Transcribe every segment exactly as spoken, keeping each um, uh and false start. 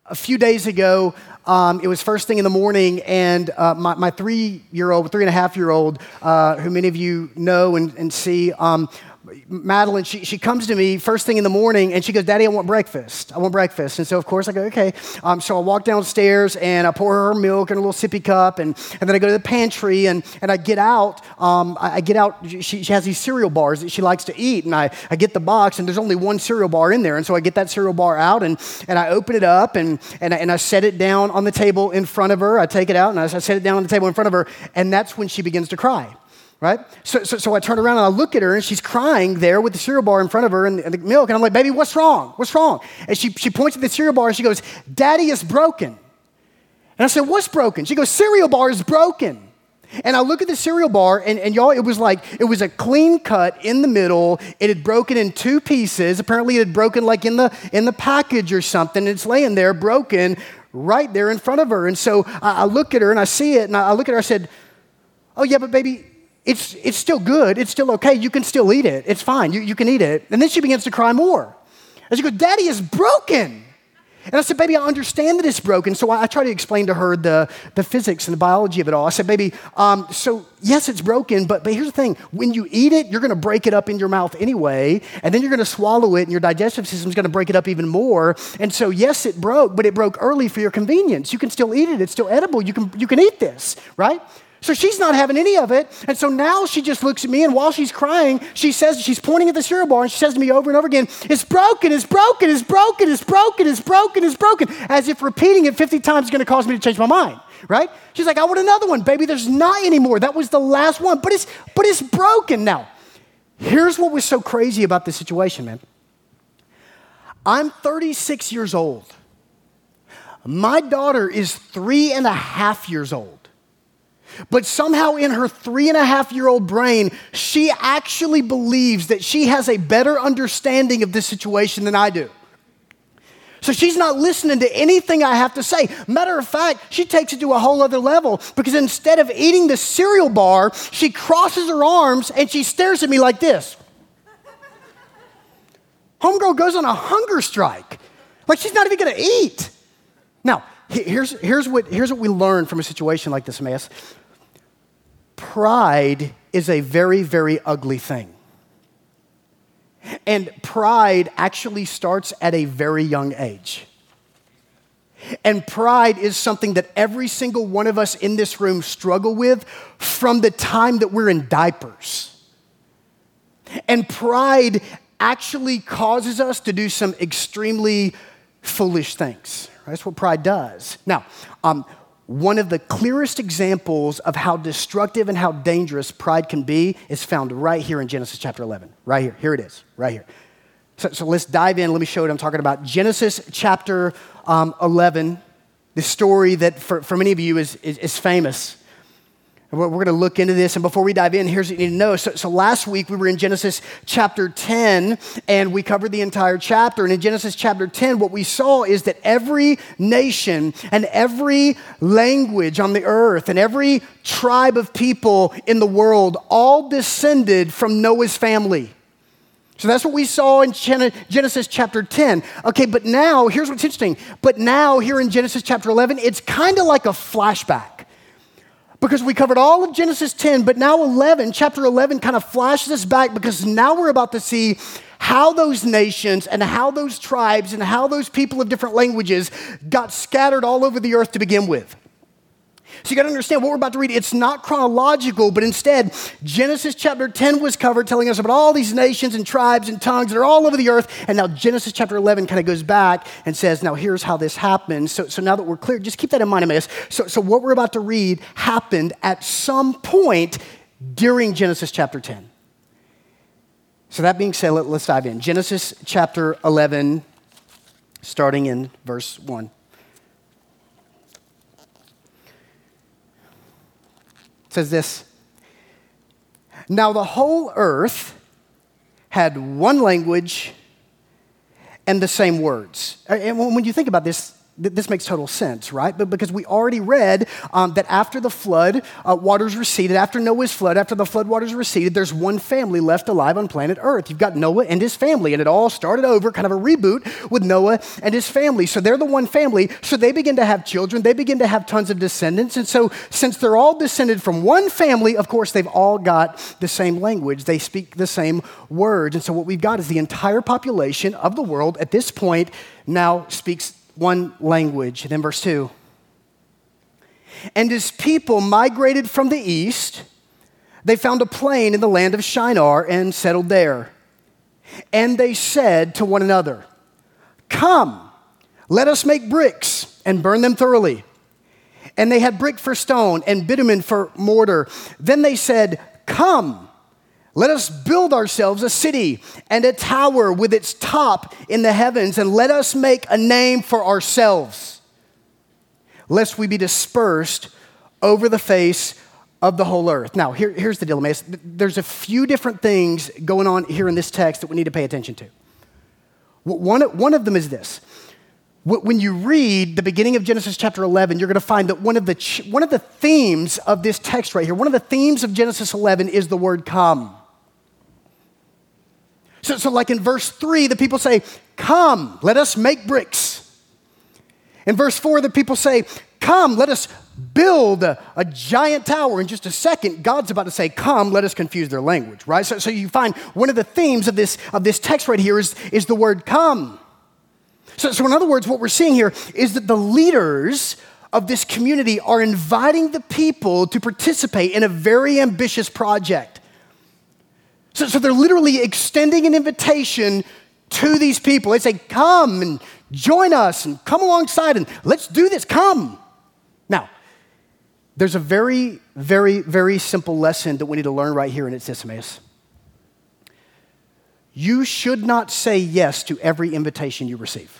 a few days ago, um, it was first thing in the morning, and uh, my, my three-year-old, three and a half-year-old, uh, who many of you know and, and see, um, Madeline, she, she comes to me first thing in the morning, and she goes, "Daddy, I want breakfast. I want breakfast." And so, of course, I go, "Okay." Um, so I walk downstairs, and I pour her milk in a little sippy cup, and, and then I go to the pantry, and, and I get out. Um, I, I get out. She, she has these cereal bars that she likes to eat, and I, I get the box, and there's only one cereal bar in there. And so I get that cereal bar out, and, and I open it up, and, and, I, and I set it down on the table in front of her. I take it out, and I, I set it down on the table in front of her, and that's when she begins to cry. Right? So, so so I turn around and I look at her, and she's crying there with the cereal bar in front of her and, and the milk. And I'm like, "Baby, what's wrong? What's wrong?" And she, she points at the cereal bar and she goes, "Daddy is broken." And I said, "What's broken?" She goes, "Cereal bar is broken." And I look at the cereal bar, and, and y'all, it was like, it was a clean cut in the middle. It had broken in two pieces. Apparently it had broken like in the in the package or something. It's laying there broken right there in front of her. And so I, I look at her and I see it, and I, I look at her, I said, "Oh yeah, but baby, It's it's still good. It's still okay. You can still eat it. It's fine. You, you can eat it." And then she begins to cry more. And she goes, "Daddy is broken." And I said, "Baby, I understand that it's broken." So I, I try to explain to her the, the physics and the biology of it all. I said, "Baby, um, so yes, it's broken, but, but here's the thing. When you eat it, you're going to break it up in your mouth anyway, and then you're going to swallow it, and your digestive system is going to break it up even more. And so yes, it broke, but it broke early for your convenience. You can still eat it. It's still edible. You can you can eat this, right?" So she's not having any of it. And so now she just looks at me, and while she's crying, she says, she's pointing at the cereal bar, and she says to me over and over again, "It's broken, it's broken, it's broken, it's broken, it's broken, it's broken," as if repeating it fifty times is going to cause me to change my mind, right? She's like, "I want another one, baby. There's not any more. That was the last one, but it's, but it's broken." Now, here's what was so crazy about this situation, man. I'm thirty-six years old. My daughter is three and a half years old. But somehow in her three and a half year old brain, she actually believes that she has a better understanding of this situation than I do. So she's not listening to anything I have to say. Matter of fact, she takes it to a whole other level, because instead of eating the cereal bar, she crosses her arms and she stares at me like this. Homegirl goes on a hunger strike. Like she's not even gonna eat. Now, here's, here's, what, here's what we learn from a situation like this, Emmaus. Pride is a very, very ugly thing. And pride actually starts at a very young age. And pride is something that every single one of us in this room struggle with from the time that we're in diapers. And pride actually causes us to do some extremely foolish things. That's what pride does. Now, um, one of the clearest examples of how destructive and how dangerous pride can be is found right here in Genesis chapter eleven. Right here. Here it is. Right here. So, so let's dive in. Let me show you what I'm talking about. Genesis chapter um, eleven, the story that for, for many of you is, is, is famous. And we're, we're going to look into this. And before we dive in, here's what you need to know. So, so last week we were in Genesis chapter ten, and we covered the entire chapter. And in Genesis chapter ten, what we saw is that every nation and every language on the earth and every tribe of people in the world all descended from Noah's family. So that's what we saw in Genesis chapter ten. Okay, but now, here's what's interesting. But now, here in Genesis chapter eleven, it's kind of like a flashback. Because we covered all of Genesis ten, but now eleven, chapter eleven kind of flashes us back, because now we're about to see how those nations and how those tribes and how those people of different languages got scattered all over the earth to begin with. So you got to understand what we're about to read. It's not chronological, but instead, Genesis chapter ten was covered, telling us about all these nations and tribes and tongues that are all over the earth. And now Genesis chapter eleven kind of goes back and says, now here's how this happened. So, so now that we're clear, just keep that in mind, Emmaus. So, so what we're about to read happened at some point during Genesis chapter ten. So that being said, let, let's dive in. Genesis chapter eleven, starting in verse one. Says this: "Now the whole earth had one language and the same words." And when you think about this, th- this makes total sense, right? But because we already read um, that after the flood uh, waters receded, after Noah's flood, after the flood waters receded, there's one family left alive on planet Earth. You've got Noah and his family, and it all started over, kind of a reboot with Noah and his family. So they're the one family, so they begin to have children, they begin to have tons of descendants, and so since they're all descended from one family, of course, they've all got the same language. They speak the same words, and so what we've got is the entire population of the world at this point now speaks one language. And then verse two. And as people migrated from the east, they found a plain in the land of Shinar and settled there. And they said to one another, "Come, let us make bricks and burn them thoroughly." And they had brick for stone and bitumen for mortar. Then they said, "Come, let us build ourselves a city and a tower with its top in the heavens, and let us make a name for ourselves, lest we be dispersed over the face of the whole earth." Now, here, here's the deal, man. There's a few different things going on here in this text that we need to pay attention to. One, one of them is this. When you read the beginning of Genesis chapter eleven, you're going to find that one of the one of the themes of this text right here, one of the themes of Genesis eleven is the word come. So, so like in verse three, the people say, "Come, let us make bricks." In verse four, the people say, "Come, let us build a, a giant tower." In just a second, God's about to say, "Come, let us confuse their language," right? So, so you find one of the themes of this, of this text right here is, is the word come. So, so in other words, what we're seeing here is that the leaders of this community are inviting the people to participate in a very ambitious project. So, so they're literally extending an invitation to these people. They say, "Come and join us and come alongside and let's do this, come." Now, there's a very, very, very simple lesson that we need to learn right here, and it's this, Emmaus. You should not say yes to every invitation you receive.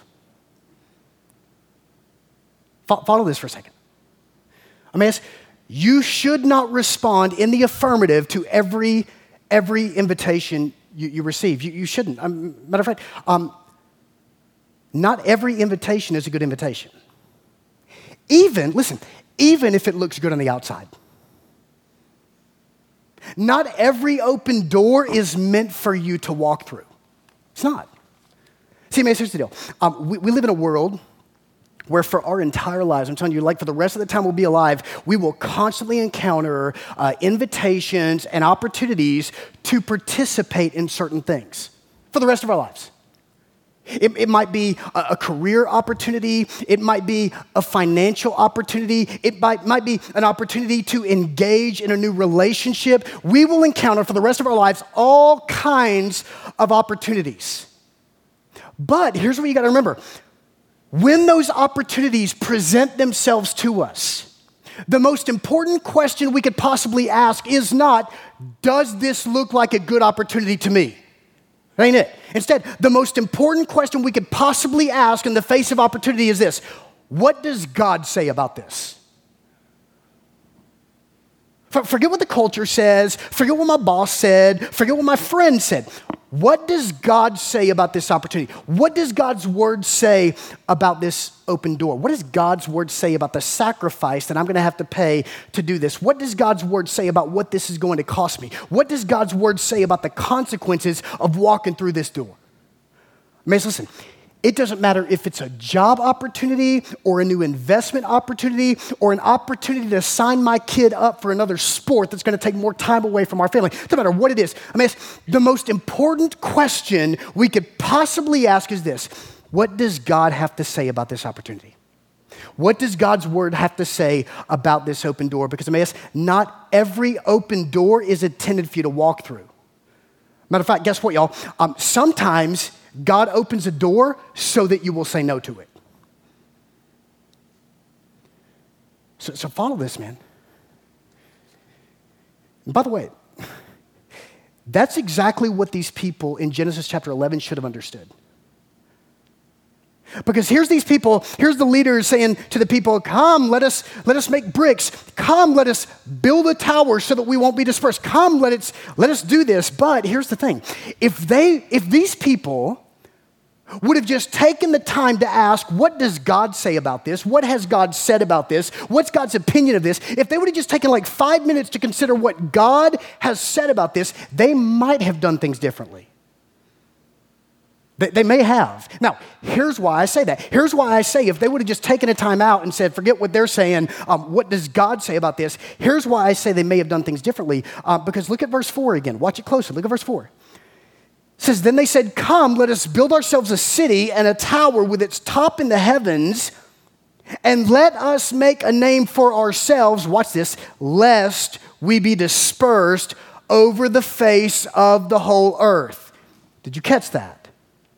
Follow this for a second. Emmaus, you should not respond in the affirmative to every, every invitation you, you receive. You, you shouldn't. Um, matter of fact, um, not every invitation is a good invitation. Even, listen, even if it looks good on the outside. Not every open door is meant for you to walk through. It's not. See, Emmaus, here's the deal. Um, we, we live in a world where for our entire lives, I'm telling you, like for the rest of the time we'll be alive, we will constantly encounter uh, invitations and opportunities to participate in certain things for the rest of our lives. It, it might be a, a career opportunity. It might be a financial opportunity. It might, might be an opportunity to engage in a new relationship. We will encounter for the rest of our lives all kinds of opportunities. But here's what you got to remember. When those opportunities present themselves to us, the most important question we could possibly ask is not, does this look like a good opportunity to me? Ain't it? Instead, the most important question we could possibly ask in the face of opportunity is this: what does God say about this? Forget what the culture says, forget what my boss said, forget what my friend said. What does God say about this opportunity? What does God's word say about this open door? What does God's word say about the sacrifice that I'm going to have to pay to do this? What does God's word say about what this is going to cost me? What does God's word say about the consequences of walking through this door? Man, listen, it doesn't matter if it's a job opportunity or a new investment opportunity or an opportunity to sign my kid up for another sport that's going to take more time away from our family. It doesn't matter what it is. I mean, the most important question we could possibly ask is this: what does God have to say about this opportunity? What does God's word have to say about this open door? Because, I mean, not every open door is intended for you to walk through. Matter of fact, guess what, y'all? Um, sometimes God opens a door so that you will say no to it. So, so follow this, man. And by the way, that's exactly what these people in Genesis chapter eleven should have understood. Because here's these people, here's the leaders saying to the people, "Come, let us let us make bricks. Come, let us build a tower so that we won't be dispersed. Come, let us let us do this." But here's the thing: if they if these people would have just taken the time to ask, what does God say about this? What has God said about this? What's God's opinion of this? If they would have just taken like five minutes to consider what God has said about this, they might have done things differently. They, they may have. Now, here's why I say that. Here's why I say if they would have just taken a time out and said, forget what they're saying, um, what does God say about this? Here's why I say they may have done things differently. Uh, because look at verse four again. Watch it closely. Look at verse four. It says, then they said, come, let us build ourselves a city and a tower with its top in the heavens, and let us make a name for ourselves, watch this, lest we be dispersed over the face of the whole earth. Did you catch that?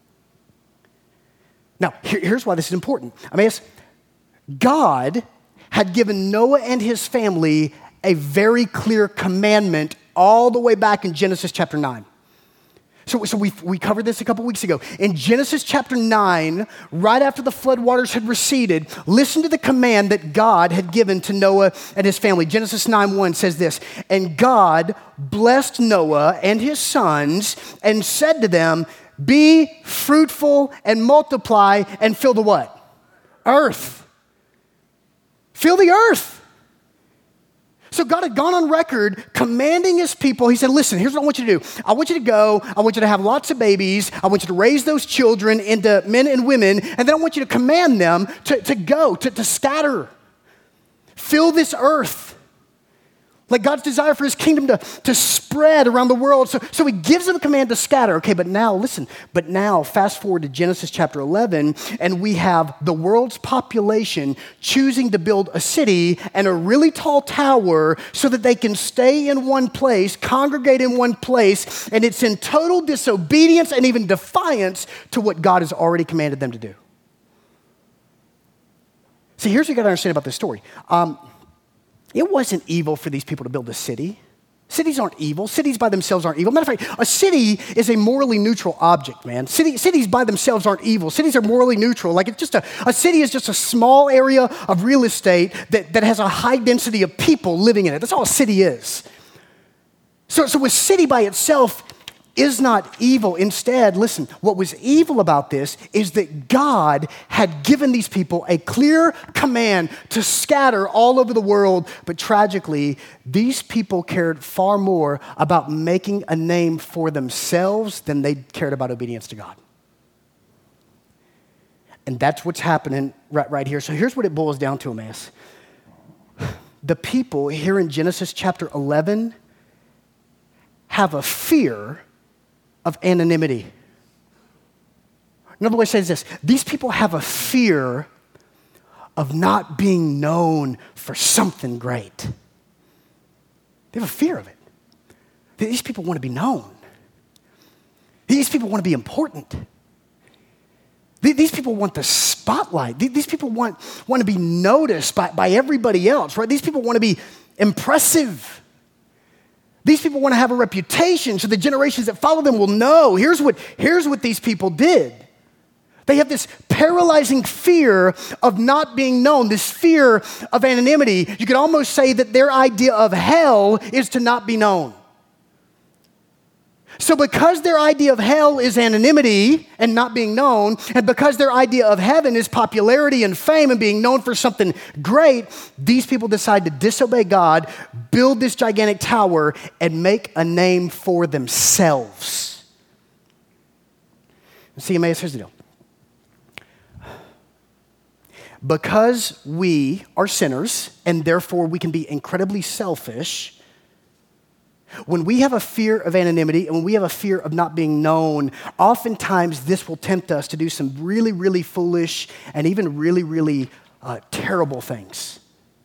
Now, here, here's why this is important. I mean, it's, God had given Noah and his family a very clear commandment all the way back in Genesis chapter nine. So, so we, we covered this a couple weeks ago. In Genesis chapter nine, right after the floodwaters had receded, listen to the command that God had given to Noah and his family. Genesis nine one says this, and God blessed Noah and his sons and said to them, be fruitful and multiply and fill the what? Earth. Fill the earth. So God had gone on record commanding his people. He said, listen, here's what I want you to do. I want you to go. I want you to have lots of babies. I want you to raise those children into men and women. And then I want you to command them to, to go, to, to scatter. Fill this earth. Like God's desire for his kingdom to, to spread around the world. So, so he gives them a command to scatter. Okay, but now, listen, but now fast forward to Genesis chapter eleven, and we have the world's population choosing to build a city and a really tall tower so that they can stay in one place, congregate in one place, and it's in total disobedience and even defiance to what God has already commanded them to do. See, here's what you got to understand about this story. Um, It wasn't evil for these people to build a city. Cities aren't evil. Cities by themselves aren't evil. Matter of fact, a city is a morally neutral object, man. City, cities by themselves aren't evil. Cities are morally neutral. Like it's just a, a city is just a small area of real estate that, that has a high density of people living in it. That's all a city is. So, so a city by itself is not evil. Instead, listen, what was evil about this is that God had given these people a clear command to scatter all over the world. But tragically, these people cared far more about making a name for themselves than they cared about obedience to God. And that's what's happening right, right here. So here's what it boils down to, Emmaus. The people here in Genesis chapter eleven have a fear of anonymity. Another way to say this, these people have a fear of not being known for something great. They have a fear of it. These people want to be known. These people want to be important. These people want the spotlight. These people want, want to be noticed by, by everybody else, right? These people want to be impressive. These people want to have a reputation so the generations that follow them will know. Here's what, here's what these people did. They have this paralyzing fear of not being known, this fear of anonymity. You could almost say that their idea of hell is to not be known. So because their idea of hell is anonymity and not being known, and because their idea of heaven is popularity and fame and being known for something great, these people decide to disobey God, build this gigantic tower, and make a name for themselves. See, Emmaus, here's the deal. Because we are sinners, and therefore we can be incredibly selfish, when we have a fear of anonymity and when we have a fear of not being known, oftentimes this will tempt us to do some really, really foolish and even really, really uh, terrible things.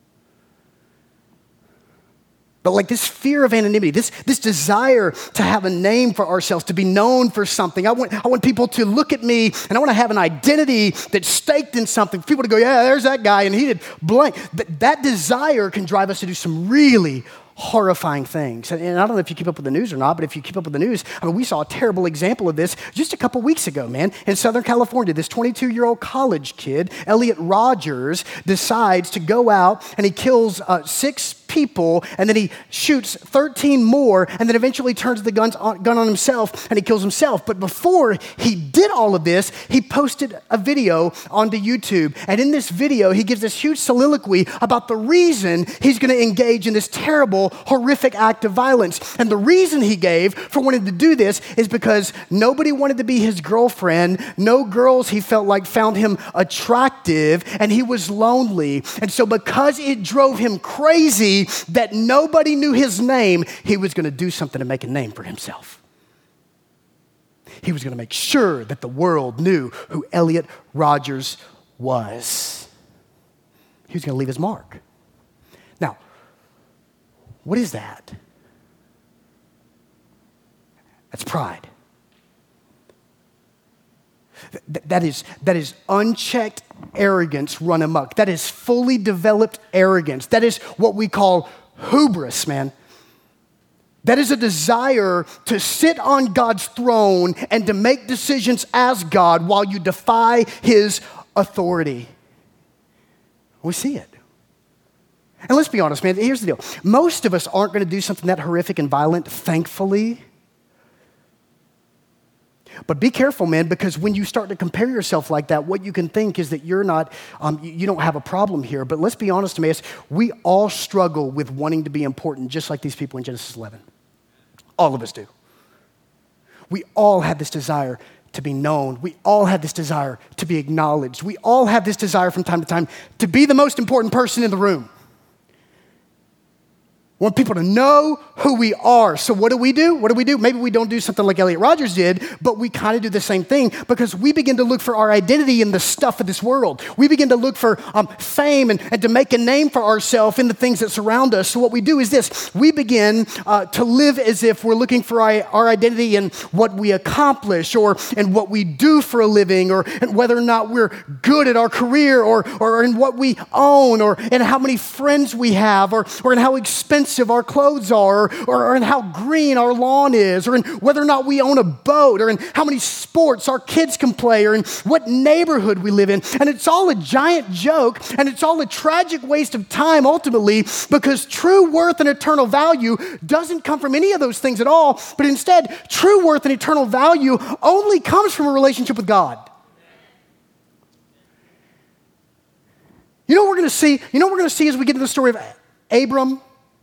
But like this fear of anonymity, this, this desire to have a name for ourselves, to be known for something. I want, I want people to look at me and I want to have an identity that's staked in something. For people to go, yeah, there's that guy and he did blank. But that desire can drive us to do some really horrifying things. And, and I don't know if you keep up with the news or not, but if you keep up with the news, I mean, we saw a terrible example of this just a couple weeks ago, man. In Southern California, this twenty-two-year-old college kid, Elliot Rogers, decides to go out and he kills uh, six people, and then he shoots thirteen more, and then eventually turns the guns on, gun on himself, and he kills himself. But before he did all of this, he posted a video onto YouTube. And in this video, he gives this huge soliloquy about the reason he's going to engage in this terrible, horrific act of violence. And the reason he gave for wanting to do this is because nobody wanted to be his girlfriend. No girls he felt like found him attractive, and he was lonely. And so because it drove him crazy that nobody knew his name, he was going to do something to make a name for himself. He was going to make sure that the world knew who Elliot Rodgers was. He was going to leave his mark. Now, what is that? That's pride. Th- that is, that is unchecked arrogance run amok. That is fully developed arrogance. That is what we call hubris, man. That is a desire to sit on God's throne and to make decisions as God while you defy his authority. We see it. And let's be honest, man, here's the deal. Most of us aren't going to do something that horrific and violent, thankfully. But be careful, man, because when you start to compare yourself like that, what you can think is that you're not, um, you don't have a problem here. But let's be honest, Emmaus, we all struggle with wanting to be important, just like these people in Genesis eleven. All of us do. We all have this desire to be known. We all have this desire to be acknowledged. We all have this desire from time to time to be the most important person in the room. We want people to know who we are. So what do we do? What do we do? Maybe we don't do something like Elliot Rodgers did, but we kind of do the same thing because we begin to look for our identity in the stuff of this world. We begin to look for um, fame and, and to make a name for ourselves in the things that surround us. So what we do is this. We begin uh, to live as if we're looking for our, our identity in what we accomplish or in what we do for a living or in whether or not we're good at our career or, or in what we own or in how many friends we have or, or in how expensive our clothes are, or, or in how green our lawn is, or in whether or not we own a boat, or in how many sports our kids can play, or in what neighborhood we live in. And it's all a giant joke, and it's all a tragic waste of time ultimately, because true worth and eternal value doesn't come from any of those things at all, but instead, true worth and eternal value only comes from a relationship with God. You know what we're going to see? You know what we're going to see as we get into the story of Abram?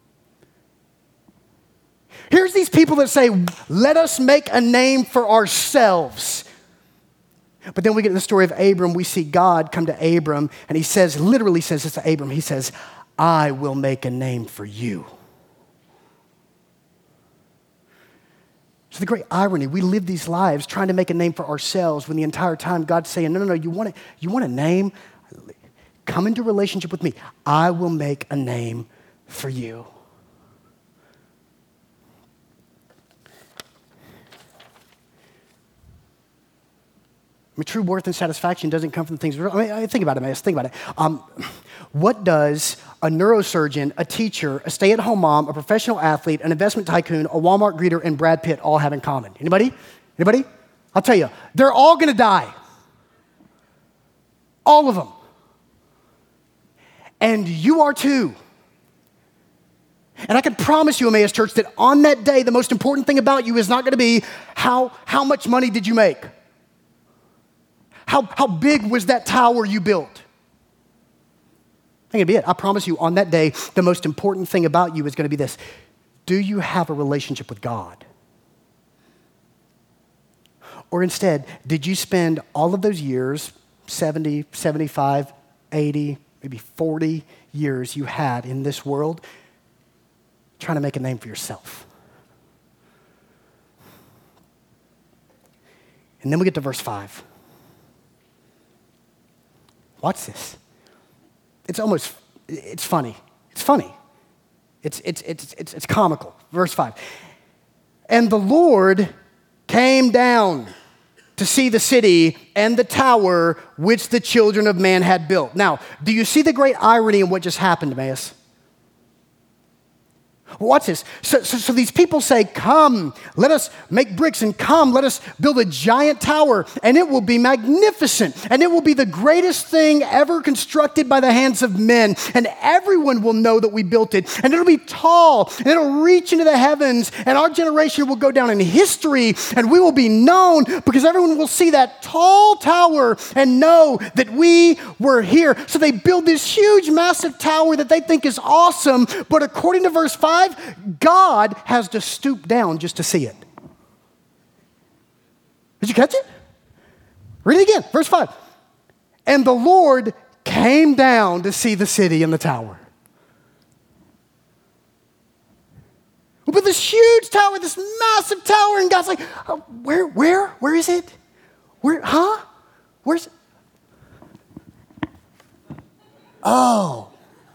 Here's these people that say, let us make a name for ourselves. But then we get to the story of Abram. We see God come to Abram, and he says, literally says this to Abram. He says, I will make a name for you. So the great irony, we live these lives trying to make a name for ourselves when the entire time God's saying, no, no, no, you want a, you want a name? Come into relationship with me. I will make a name for you. I mean, true worth and satisfaction doesn't come from things. I mean, think about it, man. Think about it. Um, what does a neurosurgeon, a teacher, a stay-at-home mom, a professional athlete, an investment tycoon, a Walmart greeter, and Brad Pitt all have in common? Anybody? Anybody? I'll tell you, they're all going to die. All of them. And you are too. And I can promise you, Emmaus Church, that on that day, the most important thing about you is not going to be how, how much money did you make? How, how big was that tower you built? I think it'd be it. I promise you, on that day, the most important thing about you is going to be this. Do you have a relationship with God? Or instead, did you spend all of those years, seventy, seventy-five, eighty, maybe forty years you had in this world, trying to make a name for yourself? And then we get to verse five. Watch this. It's almost, it's funny. It's funny. It's, it's, it's, it's, it's comical. Verse five. And the Lord came down to see the city and the tower which the children of man had built. Now, do you see the great irony in what just happened, Emmaus? Watch this. So, so, so these people say, come, let us make bricks, and come, let us build a giant tower, and it will be magnificent, and it will be the greatest thing ever constructed by the hands of men, and everyone will know that we built it, and it'll be tall, and it'll reach into the heavens, and our generation will go down in history, and we will be known because everyone will see that tall tower and know that we were here. So they build this huge, massive tower that they think is awesome, but according to verse five, God has to stoop down just to see it. Did you catch it? Read it again, verse five. And the Lord came down to see the city and the tower. We built this huge tower, this massive tower, and God's like, oh, where, where, where is it? Where, huh? Where's it? Oh.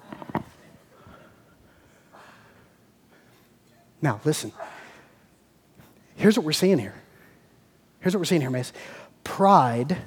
Now, listen. Here's what we're seeing here. Here's what we're seeing here, Mace. Pride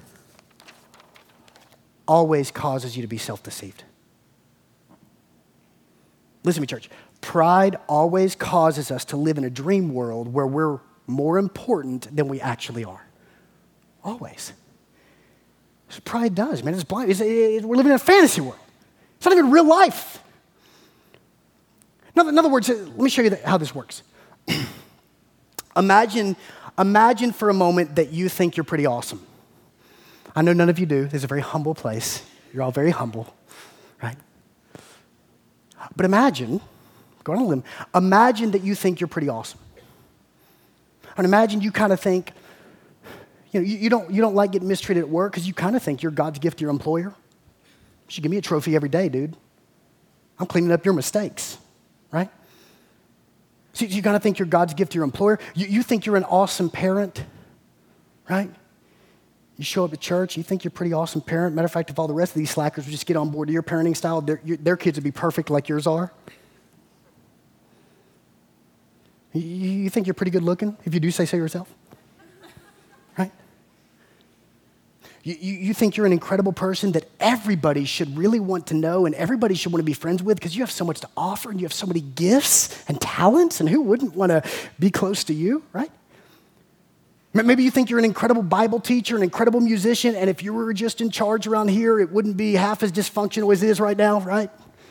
always causes you to be self-deceived. Listen to me, church. Pride always causes us to live in a dream world where we're more important than we actually are. Always. That's what pride does, man. It's blind. It's, it, we're living in a fantasy world. It's not even real life. In other words, let me show you how this works. imagine, imagine for a moment that you think you're pretty awesome. I know none of you do. This is a very humble place. You're all very humble, right? But imagine, go on a limb, imagine that you think you're pretty awesome. And imagine you kind of think, you know, you, you don't you don't like getting mistreated at work because you kind of think you're God's gift to your employer. You should give me a trophy every day, dude. I'm cleaning up your mistakes. Right? So you kind of think you're God's gift to your employer. You, you think you're an awesome parent, right? You show up to church, you think you're a pretty awesome parent. Matter of fact, if all the rest of these slackers would just get on board to your parenting style, their, your, their kids would be perfect like yours are. You, you think you're pretty good looking, if you do say so yourself, right? You, you, you think you're an incredible person that everybody should really want to know and everybody should want to be friends with because you have so much to offer and you have so many gifts and talents, and who wouldn't want to be close to you, right? Maybe you think you're an incredible Bible teacher, an incredible musician, and if you were just in charge around here, it wouldn't be half as dysfunctional as it is right now, right?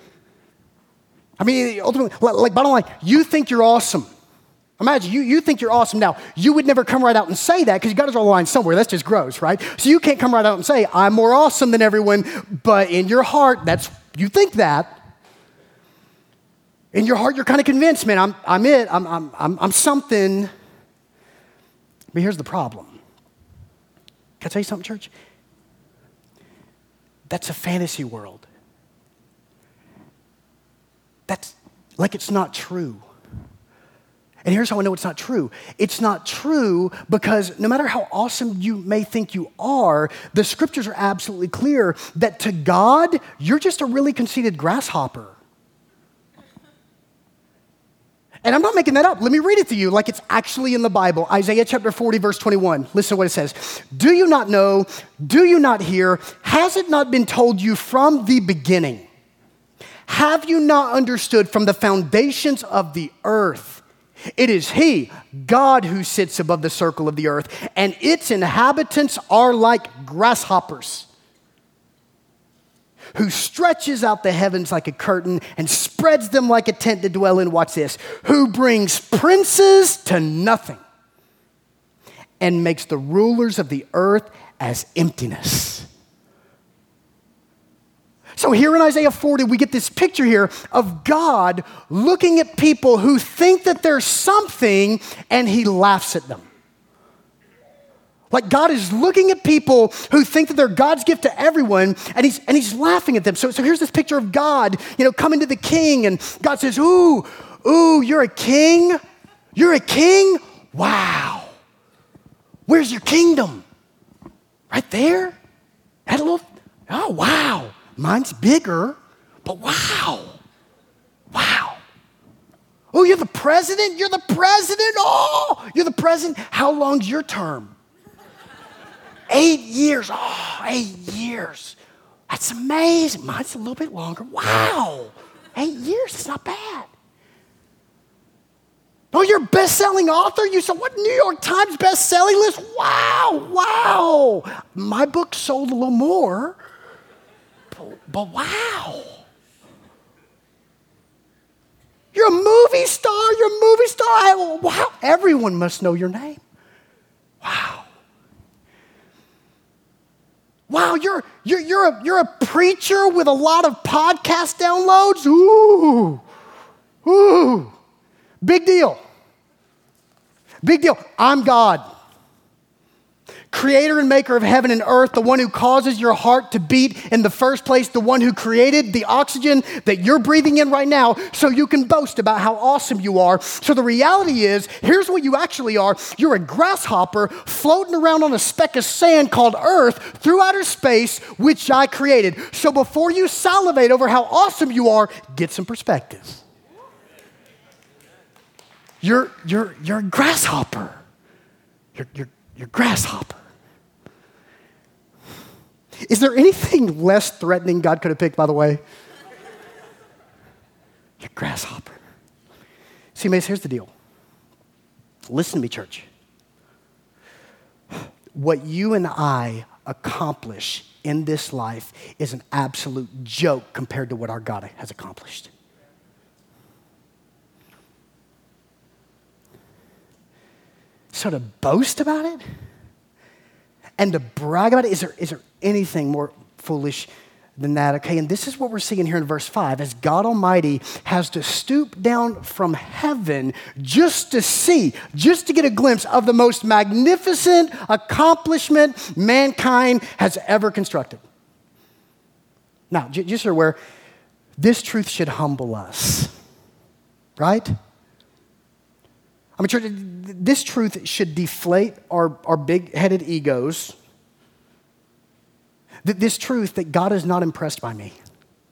I mean, ultimately, like bottom line, you think you're awesome. Imagine, you, you think you're awesome. Now, you would never come right out and say that because you got to draw the line somewhere. That's just gross, right? So you can't come right out and say, I'm more awesome than everyone, but in your heart, that's you think that. In your heart, you're kind of convinced, man, I'm, I'm it, I'm, I'm, I'm, I'm something. But here's the problem. Can I tell you something, church? That's a fantasy world. That's like it's not true. And here's how I know it's not true. It's not true because no matter how awesome you may think you are, the scriptures are absolutely clear that to God, you're just a really conceited grasshopper. And I'm not making that up. Let me read it to you like it's actually in the Bible. Isaiah chapter forty, verse twenty-one. Listen to what it says. Do you not know? Do you not hear? Has it not been told you from the beginning? Have you not understood from the foundations of the earth? It is He, God, who sits above the circle of the earth, and its inhabitants are like grasshoppers, who stretches out the heavens like a curtain and spreads them like a tent to dwell in. Watch this. Who brings princes to nothing and makes the rulers of the earth as emptiness. So here in Isaiah forty, we get this picture here of God looking at people who think that they're something, and He laughs at them. Like God is looking at people who think that they're God's gift to everyone, and he's, and he's laughing at them. So, so here's this picture of God, you know, coming to the king, and God says, ooh, ooh, you're a king? You're a king? Wow. Where's your kingdom? Right there? That little, oh, wow. Mine's bigger, but wow. Wow. Oh, you're the president? You're the president? Oh, you're the president? How long's your term? Eight years. Oh, eight years. That's amazing. Mine's a little bit longer. Wow. Eight years, it's not bad. Oh, you're a best-selling author? You said, what, New York Times best-selling list? Wow, wow. My book sold a little more, but, but wow. You're a movie star, you're a movie star. I, wow, everyone must know your name. Wow. Wow, you're, you're, you're, a, you're a preacher with a lot of podcast downloads? Ooh, ooh, big deal. Big deal. I'm God, creator and maker of heaven and earth, the one who causes your heart to beat in the first place, the one who created the oxygen that you're breathing in right now so you can boast about how awesome you are. So the reality is, here's what you actually are. You're a grasshopper floating around on a speck of sand called earth through outer space, which I created. So before you salivate over how awesome you are, get some perspective. You're, you're, you're a grasshopper. You're, you're, you're grasshopper. Is there anything less threatening God could have picked, by the way? You're grasshopper. See, Mace, here's the deal. Listen to me, church. What you and I accomplish in this life is an absolute joke compared to what our God has accomplished. So to boast about it and to brag about it, is there, is there anything more foolish than that? Okay, and this is what we're seeing here in verse five, as God Almighty has to stoop down from heaven just to see, just to get a glimpse of the most magnificent accomplishment mankind has ever constructed. Now, j- just so you're aware, this truth should humble us, right? I mean, church, this truth should deflate our, our big-headed egos. This truth that God is not impressed by me.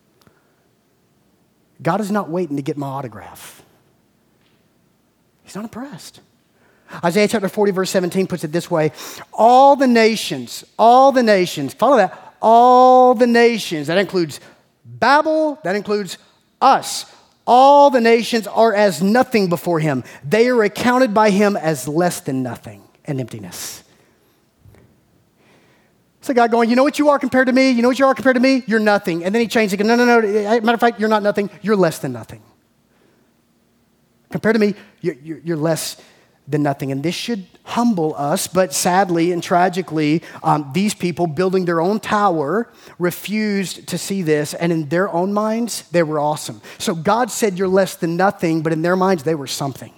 God is not waiting to get my autograph. He's not impressed. Isaiah chapter forty, verse seventeen puts it this way. All the nations, all the nations, follow that, all the nations, that includes Babel, that includes us. All the nations are as nothing before him. They are accounted by him as less than nothing and emptiness. So God going, you know what you are compared to me? You know what you are compared to me? You're nothing. And then he changed it. No, no, no. Matter of fact, you're not nothing. You're less than nothing. Compared to me, you're, you're, you're less than nothing. And this should humble us, but sadly and tragically, um, these people building their own tower refused to see this, and in their own minds, they were awesome. So God said you're less than nothing, but in their minds, they were something.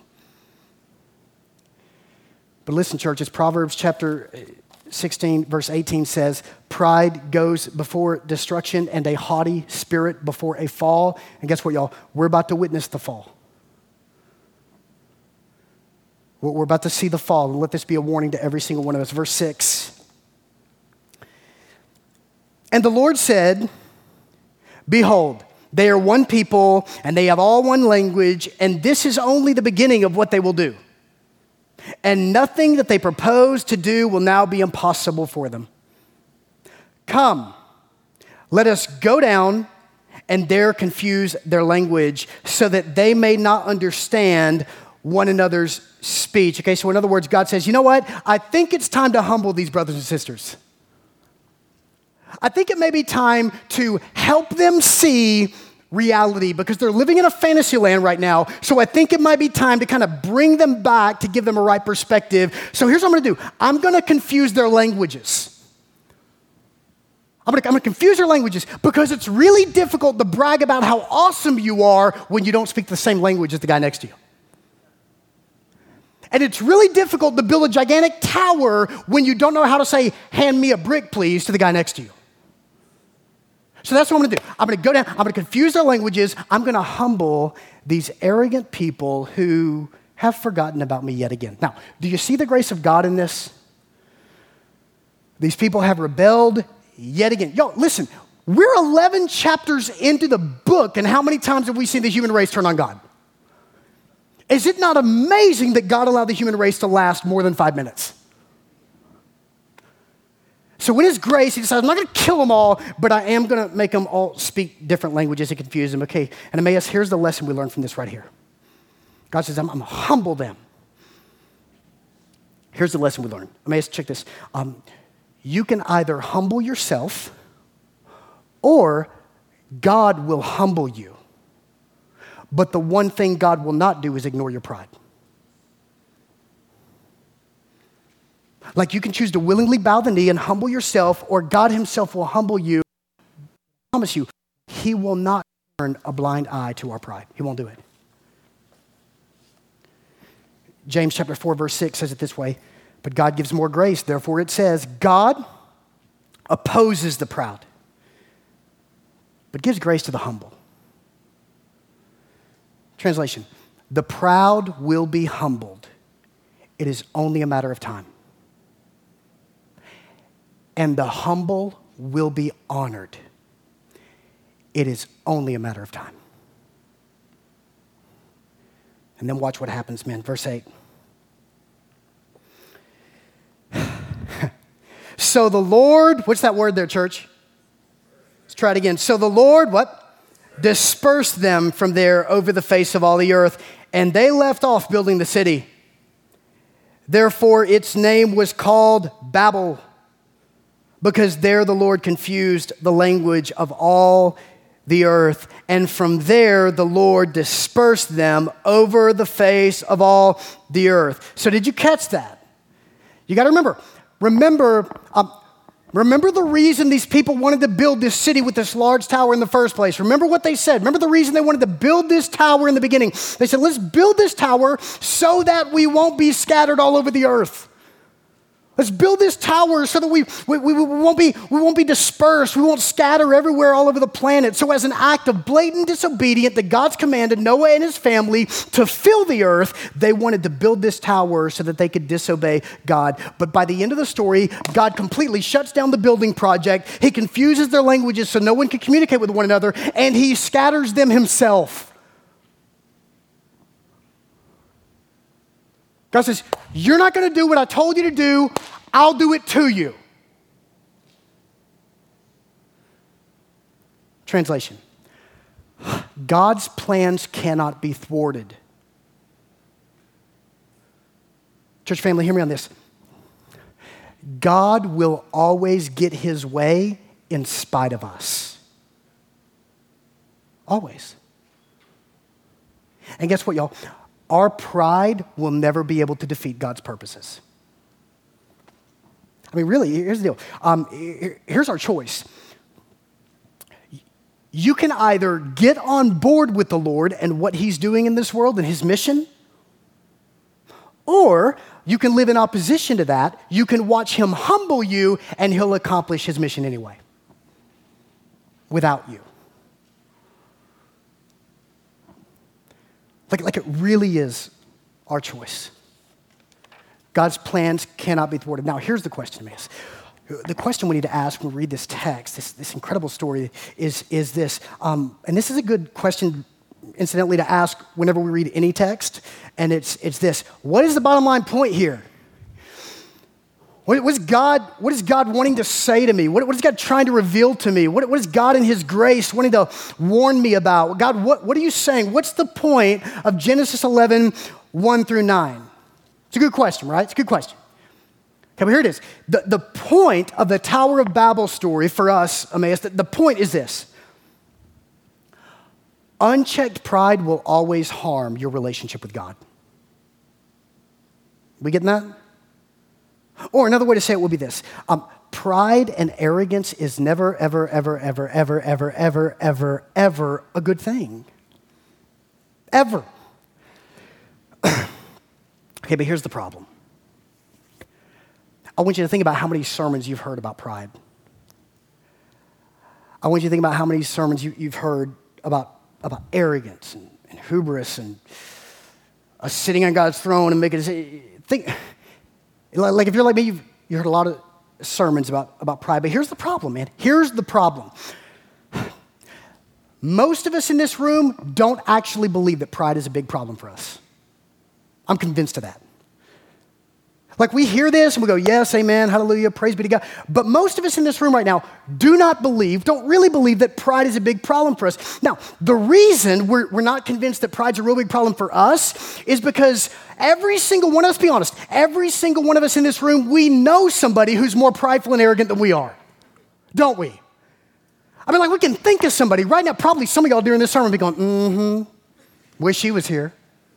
But listen, church, as Proverbs chapter sixteen, verse eighteen says, pride goes before destruction and a haughty spirit before a fall. And guess what, y'all? We're about to witness the fall. We're about to see the fall, and let this be a warning to every single one of us. Verse six. And the Lord said, behold, they are one people, and they have all one language, and this is only the beginning of what they will do. And nothing that they propose to do will now be impossible for them. Come, let us go down and there confuse their language, so that they may not understand one another's speech. Okay, so in other words, God says, you know what? I think it's time to humble these brothers and sisters. I think it may be time to help them see reality, because they're living in a fantasy land right now. So I think it might be time to kind of bring them back, to give them a right perspective. So here's what I'm going to do. I'm going to confuse their languages. I'm going, to, I'm going to confuse their languages, because it's really difficult to brag about how awesome you are when you don't speak the same language as the guy next to you. And it's really difficult to build a gigantic tower when you don't know how to say, hand me a brick, please, to the guy next to you. So that's what I'm going to do. I'm going to go down. I'm going to confuse their languages. I'm going to humble these arrogant people who have forgotten about me yet again. Now, do you see the grace of God in this? These people have rebelled yet again. Yo, listen, we're eleven chapters into the book, and how many times have we seen the human race turn on God? Is it not amazing that God allowed the human race to last more than five minutes? So in his grace, he decides, I'm not going to kill them all, but I am going to make them all speak different languages and confuse them. Okay, and Emmaus, here's the lesson we learned from this right here. God says, I'm, I'm going to humble them. Here's the lesson we learn. Let me ask, check this. Um, you can either humble yourself or God will humble you. But the one thing God will not do is ignore your pride. Like you can choose to willingly bow the knee and humble yourself, or God himself will humble you. I promise you, he will not turn a blind eye to our pride. He won't do it. James chapter four, verse six says it this way, but God gives more grace. Therefore it says, God opposes the proud, but gives grace to the humble. Translation, the proud will be humbled. It is only a matter of time. And the humble will be honored. It is only a matter of time. And then watch what happens, man. Verse eight. So the Lord, what's that word there, church? Let's try it again. So the Lord, what? Dispersed them from there over the face of all the earth, and they left off building the city. Therefore, its name was called Babel, because there the Lord confused the language of all the earth. And from there, the Lord dispersed them over the face of all the earth. So did you catch that? You got to remember, remember, um, remember the reason these people wanted to build this city with this large tower in the first place. Remember what they said. Remember the reason they wanted to build this tower in the beginning. They said, let's build this tower so that we won't be scattered all over the earth. Let's build this tower so that we, we, we, won't be, we won't be dispersed. We won't scatter everywhere all over the planet. So as an act of blatant disobedience that God's commanded Noah and his family to fill the earth, they wanted to build this tower so that they could disobey God. But by the end of the story, God completely shuts down the building project. He confuses their languages so no one can communicate with one another, and he scatters them himself. God says, you're not going to do what I told you to do. I'll do it to you. Translation. God's plans cannot be thwarted. Church family, hear me on this. God will always get his way in spite of us. Always. And guess what, y'all? Our pride will never be able to defeat God's purposes. I mean, really, here's the deal. Um, here's our choice. You can either get on board with the Lord and what he's doing in this world and his mission, or you can live in opposition to that. You can watch him humble you, and he'll accomplish his mission anyway, without you. Like, like it really is our choice. God's plans cannot be thwarted. Now, here's the question, man. The question we need to ask when we read this text, this, this incredible story, is, is this. Um, and this is a good question, incidentally, to ask whenever we read any text. And it's, it's this. What is the bottom line point here? What, what, is God, what is God wanting to say to me? What, what is God trying to reveal to me? What, what is God in his grace wanting to warn me about? God, what, what are you saying? What's the point of Genesis eleven, one through nine? It's a good question, right? It's a good question. Okay, well, here it is. The, the point of the Tower of Babel story for us, Emmaus, the, the point is this. Unchecked pride will always harm your relationship with God. We getting that? Or another way to say it would be this. Um, pride and arrogance is never, ever, ever, ever, ever, ever, ever, ever, ever a good thing. Ever. Okay, but here's the problem. I want you to think about how many sermons you've heard about pride. I want you to think about how many sermons you, you've heard about, about arrogance and, and hubris and us sitting on God's throne and making it. Think, like if you're like me, you've you heard a lot of sermons about, about pride. But here's the problem, man. Here's the problem. Most of us in this room don't actually believe that pride is a big problem for us. I'm convinced of that. Like we hear this and we go, yes, amen, hallelujah, praise be to God. But most of us in this room right now do not believe, don't really believe that pride is a big problem for us. Now, the reason we're, we're not convinced that pride's a real big problem for us is because every single one of us, be honest, every single one of us in this room, we know somebody who's more prideful and arrogant than we are, don't we? I mean, like we can think of somebody right now, probably some of y'all during this sermon be going, mm-hmm, wish he was here.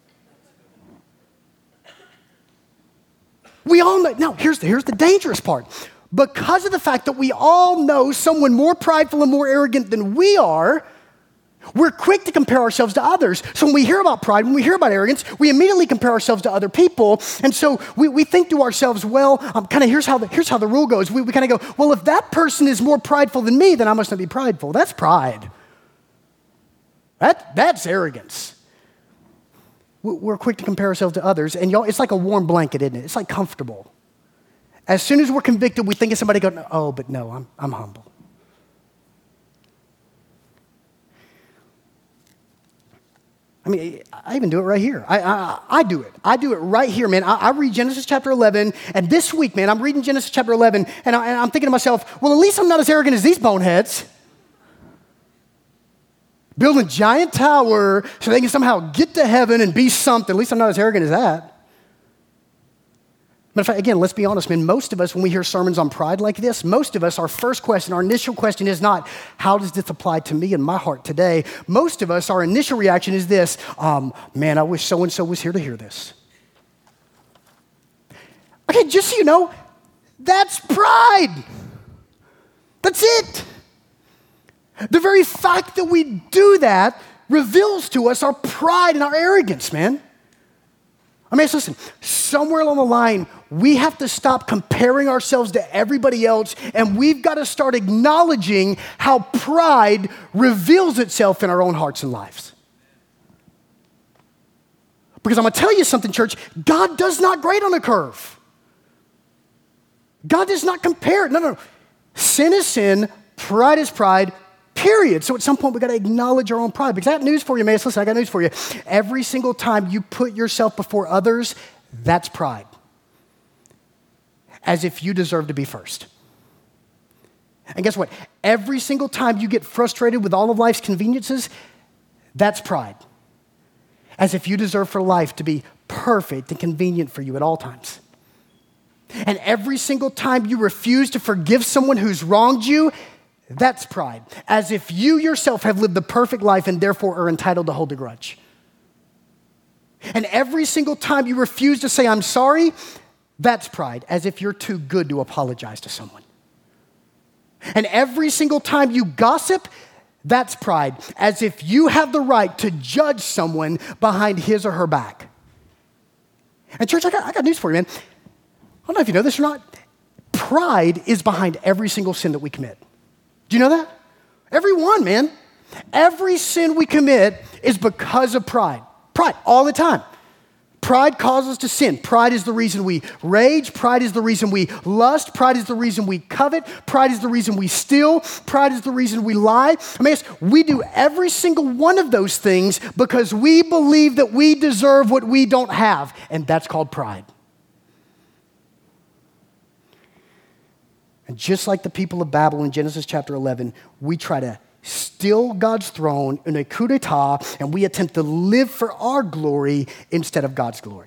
We all know, now here's the, here's the dangerous part. Because of the fact that we all know someone more prideful and more arrogant than we are, we're quick to compare ourselves to others. So when we hear about pride, when we hear about arrogance, we immediately compare ourselves to other people. And so we, we think to ourselves, well, um, kind of here's how the, here's how the rule goes. We, we kind of go, well, if that person is more prideful than me, then I must not be prideful. That's pride. That, that's arrogance. We're quick to compare ourselves to others, and y'all, it's like a warm blanket, isn't it? It's like comfortable. As soon as we're convicted, we think of somebody going, oh, but no, I'm, I'm humble. I mean, I even do it right here. I, I, I do it. I do it right here, man. I, I read Genesis chapter eleven, and this week, man, I'm reading Genesis chapter eleven, and, I, and I'm thinking to myself, well, at least I'm not as arrogant as these boneheads. Building a giant tower so they can somehow get to heaven and be something. At least I'm not as arrogant as that. But if I, again, let's be honest, man. Most of us, when we hear sermons on pride like this, most of us, our first question, our initial question is not, how does this apply to me and my heart today? Most of us, our initial reaction is this, um, man, I wish so-and-so was here to hear this. Okay, just so you know, that's pride. That's it. The very fact that we do that reveals to us our pride and our arrogance, man. I mean, listen, somewhere along the line, we have to stop comparing ourselves to everybody else, and we've got to start acknowledging how pride reveals itself in our own hearts and lives. Because I'm going to tell you something, church, God does not grade on a curve. God does not compare. No, no, no. Sin is sin, pride is pride, period. So at some point, we got to acknowledge our own pride. Because I got news for you, man. Listen, I got news for you. Every single time you put yourself before others, that's pride. As if you deserve to be first. And guess what? Every single time you get frustrated with all of life's conveniences, that's pride. As if you deserve for life to be perfect and convenient for you at all times. And every single time you refuse to forgive someone who's wronged you, that's pride, as if you yourself have lived the perfect life and therefore are entitled to hold a grudge. And every single time you refuse to say, I'm sorry, that's pride, as if you're too good to apologize to someone. And every single time you gossip, that's pride, as if you have the right to judge someone behind his or her back. And church, I got, I got news for you, man. I don't know if you know this or not. Pride is behind every single sin that we commit. Do you know that? Every one, man. Every sin we commit is because of pride. Pride, all the time. Pride causes us to sin. Pride is the reason we rage. Pride is the reason we lust. Pride is the reason we covet. Pride is the reason we steal. Pride is the reason we lie. I mean, we do every single one of those things because we believe that we deserve what we don't have, and that's called pride. And just like the people of Babel in Genesis chapter eleven, we try to steal God's throne in a coup d'etat, and we attempt to live for our glory instead of God's glory.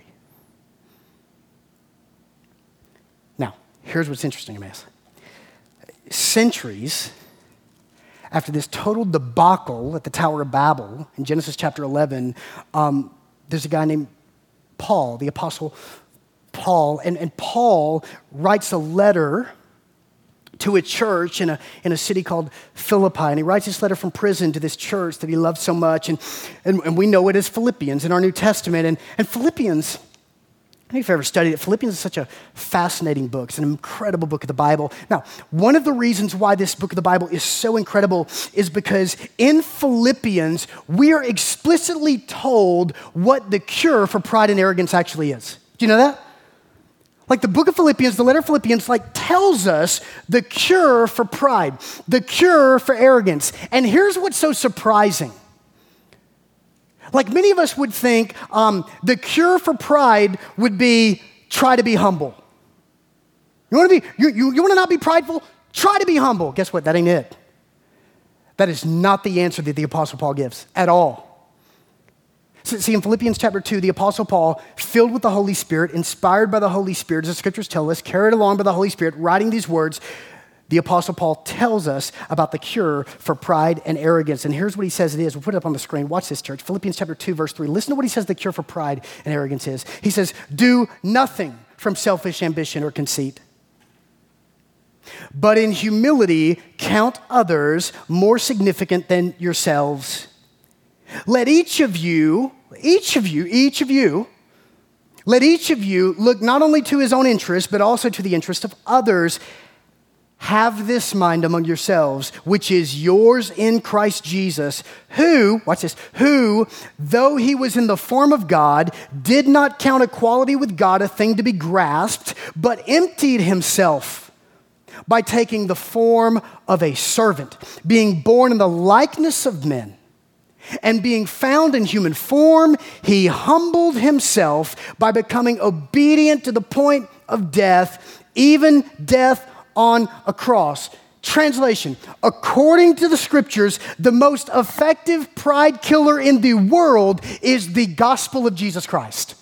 Now, here's what's interesting, Emmaus. Centuries after this total debacle at the Tower of Babel in Genesis chapter eleven, um, there's a guy named Paul, the Apostle Paul, and, and Paul writes a letter to a church in a, in a city called Philippi. And he writes this letter from prison to this church that he loves so much. And, and, and we know it as Philippians in our New Testament. And, and Philippians, I don't know if you've ever studied it, Philippians is such a fascinating book. It's an incredible book of the Bible. Now, one of the reasons why this book of the Bible is so incredible is because in Philippians, we are explicitly told what the cure for pride and arrogance actually is. Do you know that? Like the book of Philippians, the letter of Philippians, like tells us the cure for pride, the cure for arrogance. And here's what's so surprising. Like many of us would think um, the cure for pride would be Try to be humble. You want to be, you, you, you want to not be prideful? Try to be humble. Guess what? That ain't it. That is not the answer that the Apostle Paul gives at all. So, see, in Philippians chapter two, the Apostle Paul, filled with the Holy Spirit, inspired by the Holy Spirit, as the scriptures tell us, carried along by the Holy Spirit, writing these words, the Apostle Paul tells us about the cure for pride and arrogance. And here's what he says it is. We'll put it up on the screen. Watch this, church. Philippians chapter two, verse three. Listen to what he says the cure for pride and arrogance is. He says, do nothing from selfish ambition or conceit, but in humility count others more significant than yourselves. Let each of you, each of you, each of you, let each of you look not only to his own interest, but also to the interest of others. Have this mind among yourselves, which is yours in Christ Jesus, who, watch this, who, though he was in the form of God, did not count equality with God a thing to be grasped, but emptied himself by taking the form of a servant, being born in the likeness of men. And being found in human form, he humbled himself by becoming obedient to the point of death, even death on a cross. Translation, according to the scriptures, the most effective pride killer in the world is the gospel of Jesus Christ.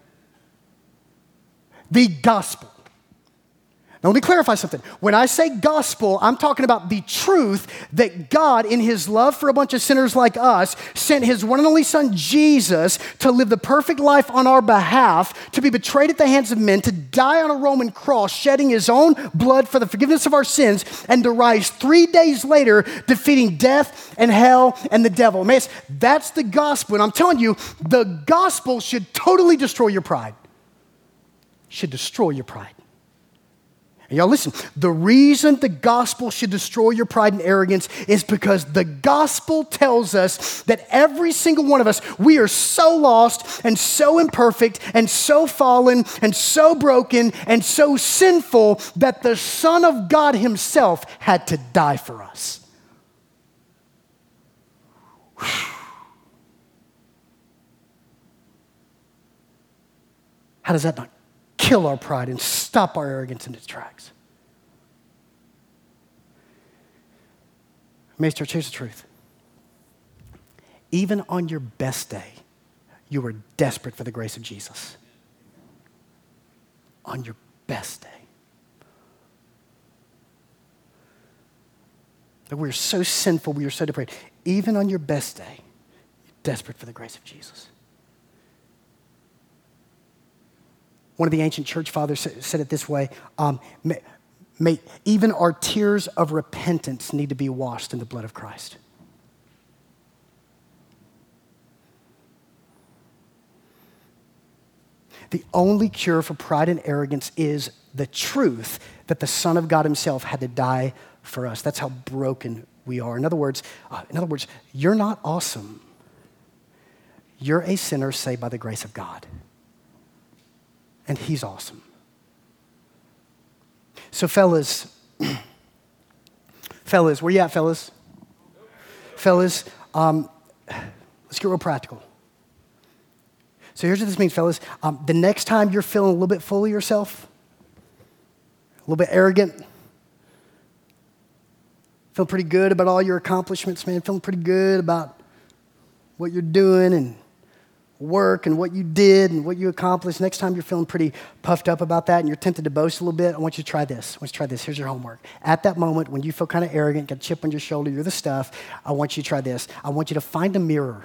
The gospel. Now, let me clarify something. When I say gospel, I'm talking about the truth that God, in his love for a bunch of sinners like us, sent his one and only son, Jesus, to live the perfect life on our behalf, to be betrayed at the hands of men, to die on a Roman cross, shedding his own blood for the forgiveness of our sins, and to rise three days later, defeating death and hell and the devil. Man, that's the gospel. And I'm telling you, the gospel should totally destroy your pride. Should destroy your pride. Y'all listen, the reason the gospel should destroy your pride and arrogance is because the gospel tells us that every single one of us, we are so lost and so imperfect and so fallen and so broken and so sinful that the Son of God himself had to die for us. How does that not kill our pride and stop our arrogance in its tracks? Mace Church, here's the truth. Even on your best day, you were desperate for the grace of Jesus. On your best day. That we're so sinful, we are so depraved. Even on your best day, you're desperate for the grace of Jesus. One of the ancient church fathers said it this way, um, may, may, even our tears of repentance need to be washed in the blood of Christ. The only cure for pride and arrogance is the truth that the Son of God himself had to die for us. That's how broken we are. In other words, uh, in other words, you're not awesome. You're a sinner saved by the grace of God. And he's awesome. So fellas, fellas, where you at, fellas? Fellas, um, let's get real practical. So here's what this means, fellas. Um, the next time you're feeling a little bit full of yourself, a little bit arrogant, feeling pretty good about all your accomplishments, man, feeling pretty good about what you're doing and work and what you did and what you accomplished. Next time you're feeling pretty puffed up about that and you're tempted to boast a little bit, I want you to try this. I want you to try this. Here's your homework. At that moment when you feel kind of arrogant, got a chip on your shoulder, you're the stuff, I want you to try this. I want you to find a mirror.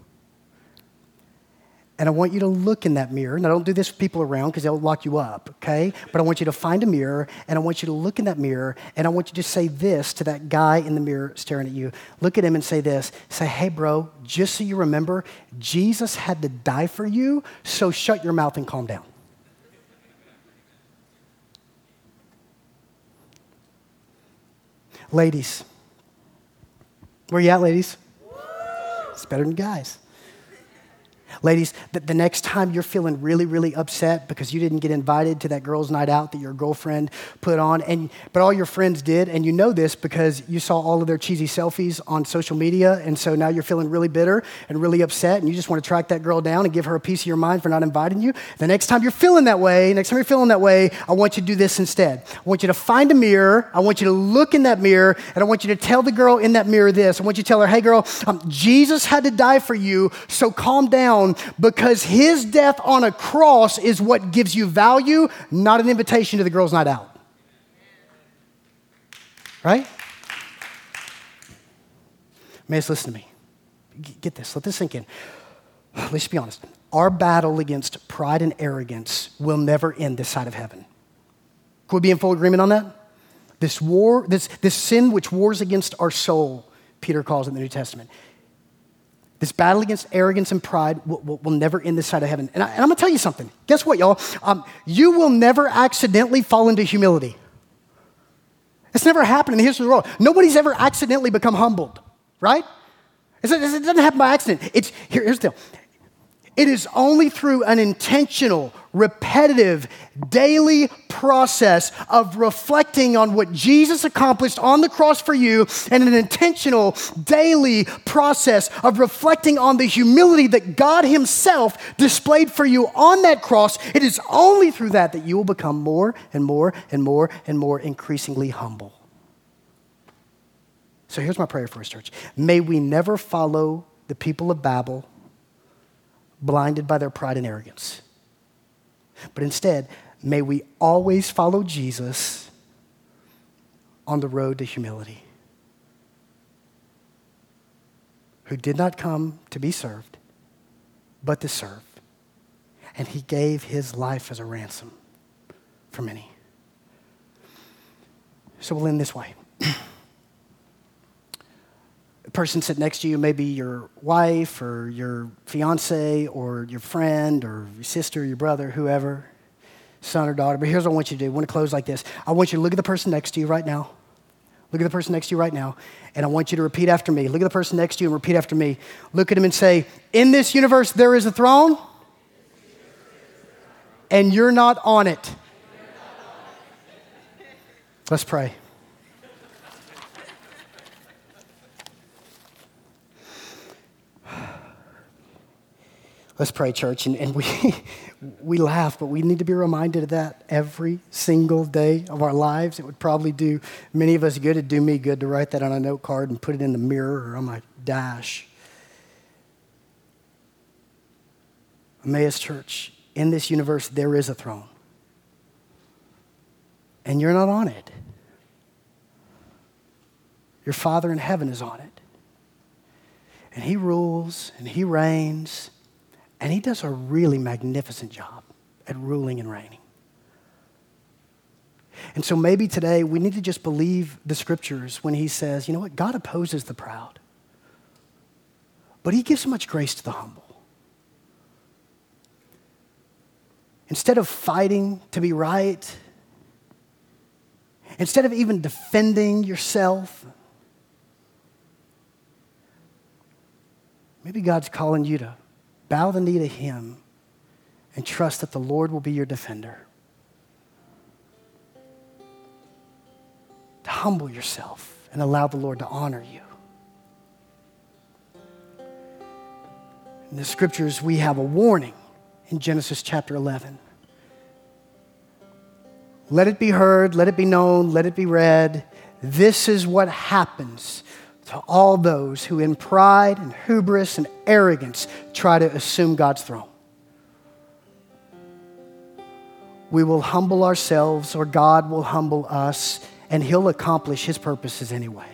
And I want you to look in that mirror. Now, don't do this with people around because they'll lock you up, okay? But I want you to find a mirror, and I want you to look in that mirror, and I want you to say this to that guy in the mirror staring at you. Look at him and say this. Say, hey, bro, just so you remember, Jesus had to die for you, so shut your mouth and calm down. Ladies. Where you at, ladies? It's better than guys. Ladies, the, the next time you're feeling really, really upset because you didn't get invited to that girls' night out that your girlfriend put on, and but all your friends did, and you know this because you saw all of their cheesy selfies on social media, and so now you're feeling really bitter and really upset, and you just want to track that girl down and give her a piece of your mind for not inviting you. The next time you're feeling that way, next time you're feeling that way, I want you to do this instead. I want you to find a mirror. I want you to look in that mirror, and I want you to tell the girl in that mirror this. I want you to tell her, hey, girl, um, Jesus had to die for you, so calm down, because his death on a cross is what gives you value, not an invitation to the girls' night out. Right? Miss, listen to me. Get this. Let this sink in. Let's just be honest. Our battle against pride and arrogance will never end this side of heaven. Could we be in full agreement on that? This war, this, this sin which wars against our soul, Peter calls it in the New Testament. This battle against arrogance and pride will, will, will never end this side of heaven. And, I, and I'm going to tell you something. Guess what, y'all? Um, you will never accidentally fall into humility. It's never happened in the history of the world. Nobody's ever accidentally become humbled, right? It's, it doesn't happen by accident. It's, here, here's the deal. It is only through an intentional, repetitive, daily process of reflecting on what Jesus accomplished on the cross for you, and an intentional, daily process of reflecting on the humility that God himself displayed for you on that cross. It is only through that that you will become more and more and more and more increasingly humble. So here's my prayer for us, church. May we never follow the people of Babel, blinded by their pride and arrogance. But instead, may we always follow Jesus on the road to humility, who did not come to be served, but to serve. And he gave his life as a ransom for many. So we'll end this way. The person sitting next to you, maybe your wife or your fiance or your friend or your sister, your brother, whoever, son or daughter. But here's what I want you to do. I want to close like this. I want you to look at the person next to you right now. Look at the person next to you right now. And I want you to repeat after me. Look at the person next to you and repeat after me. Look at him and say, in this universe there is a throne, and you're not on it. Let's pray. Let's pray, church. And, and we we laugh, but we need to be reminded of that every single day of our lives. It would probably do many of us good. It'd do me good to write that on a note card and put it in the mirror or on my dash. Emmaus Church, in this universe, there is a throne. And you're not on it. Your Father in heaven is on it. And he rules and he reigns. And he does a really magnificent job at ruling and reigning. And so maybe today we need to just believe the scriptures when he says, you know what, God opposes the proud, but he gives so much grace to the humble. Instead of fighting to be right, instead of even defending yourself, maybe God's calling you to bow the knee to him and trust that the Lord will be your defender. To humble yourself and allow the Lord to honor you. In the scriptures, we have a warning in Genesis chapter eleven. Let it be heard, let it be known, let it be read. This is what happens to all those who in pride and hubris and arrogance try to assume God's throne. We will humble ourselves, or God will humble us, and he'll accomplish his purposes anyway.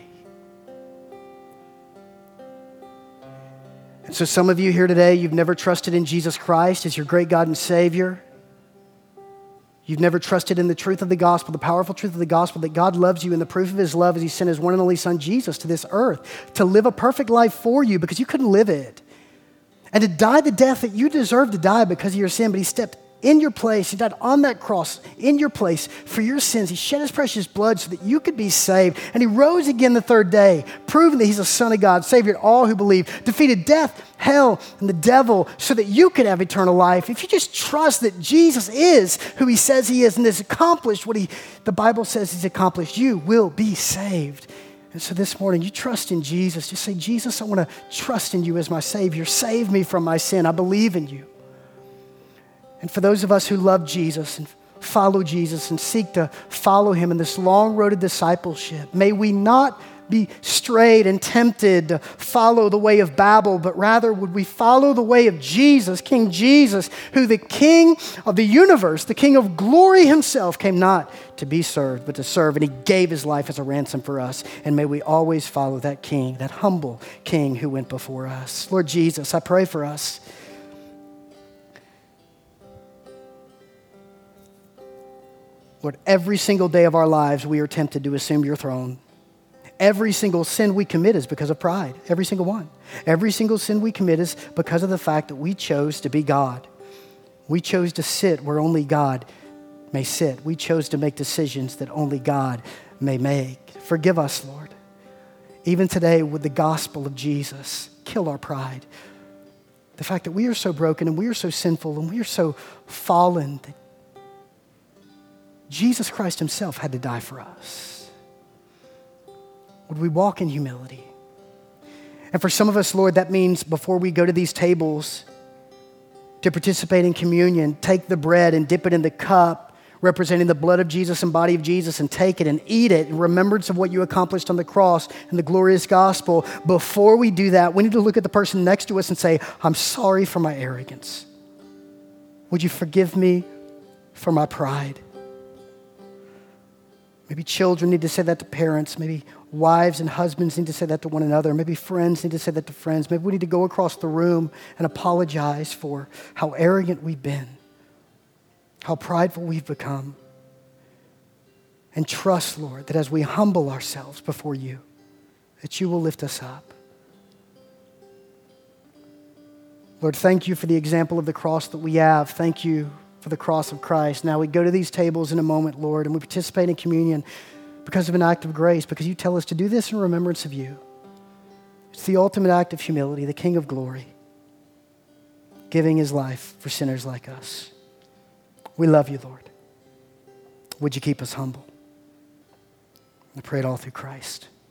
And so some of you here today, you've never trusted in Jesus Christ as your great God and Savior. You've never trusted in the truth of the gospel, the powerful truth of the gospel, that God loves you, and the proof of his love is he sent his one and only son, Jesus, to this earth to live a perfect life for you because you couldn't live it. And to die the death that you deserve to die because of your sin, but he stepped in your place. He died on that cross in your place for your sins. He shed his precious blood so that you could be saved. And he rose again the third day, proving that he's a son of God, Savior to all who believe, defeated death, hell, and the devil so that you could have eternal life. If you just trust that Jesus is who he says he is and has accomplished what he, the Bible says he's accomplished, you will be saved. And so this morning, you trust in Jesus. Just say, Jesus, I want to trust in you as my Savior. Save me from my sin. I believe in you. And for those of us who love Jesus and follow Jesus and seek to follow him in this long road of discipleship, may we not be strayed and tempted to follow the way of Babel, but rather would we follow the way of Jesus, King Jesus, who the King of the universe, the King of glory himself, came not to be served, but to serve, and he gave his life as a ransom for us. And may we always follow that King, that humble King who went before us. Lord Jesus, I pray for us. Lord, every single day of our lives, we are tempted to assume your throne. Every single sin we commit is because of pride. Every single one. Every single sin we commit is because of the fact that we chose to be God. We chose to sit where only God may sit. We chose to make decisions that only God may make. Forgive us, Lord. Even today, would the gospel of Jesus kill our pride? The fact that we are so broken and we are so sinful and we are so fallen that Jesus Christ himself had to die for us. Would we walk in humility? And for some of us, Lord, that means before we go to these tables to participate in communion, take the bread and dip it in the cup representing the blood of Jesus and body of Jesus and take it and eat it in remembrance of what you accomplished on the cross and the glorious gospel. Before we do that, we need to look at the person next to us and say, I'm sorry for my arrogance. Would you forgive me for my pride? Maybe children need to say that to parents. Maybe wives and husbands need to say that to one another. Maybe friends need to say that to friends. Maybe we need to go across the room and apologize for how arrogant we've been, how prideful we've become. And trust, Lord, that as we humble ourselves before you, that you will lift us up. Lord, thank you for the example of the cross that we have. Thank you for the cross of Christ. Now we go to these tables in a moment, Lord, and we participate in communion because of an act of grace, because you tell us to do this in remembrance of you. It's the ultimate act of humility, the King of glory, giving his life for sinners like us. We love you, Lord. Would you keep us humble? I pray it all through Christ.